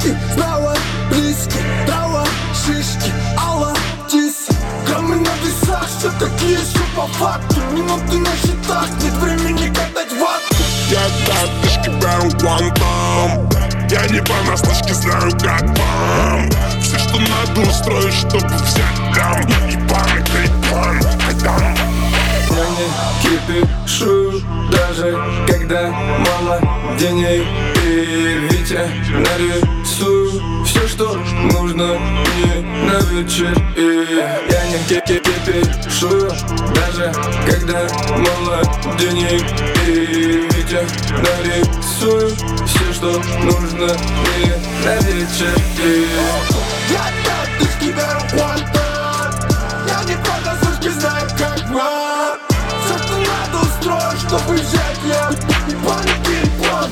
Близкий, справа, близкий, трава, шишки, алла, тиси. Граммы на весах, все такие же по факту. Минуты на счетах, нет времени катать вату. Я тапочки беру квантом. Я не понаслышке знаю, как вам. Все, что надо устроить, чтобы взять там. Ебаный крик-план, айдам. Я не кипишу, даже когда мало денег. И Витя нарисую все, что нужно мне на вечер. И я не кипишу, даже когда мало денег. И Витя нарисую все, что нужно мне на вечер. И я тактически беру кванта. Я не понаслышке знаю, как вам. Все, что надо устроить, чтобы взять я. Ебаный переплан.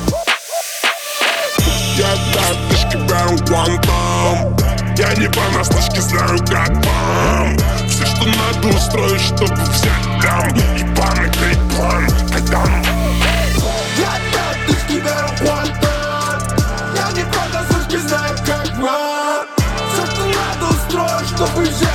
Я тапочки беру квантом. Я не понаслышке знаю, как вам. Все, что надо устроить, чтобы взять там. Ебаный крик-план, айдам. Я тактически беру кванта. Я не понаслышке знаю, как вам. Все, что надо устроить, чтобы взять.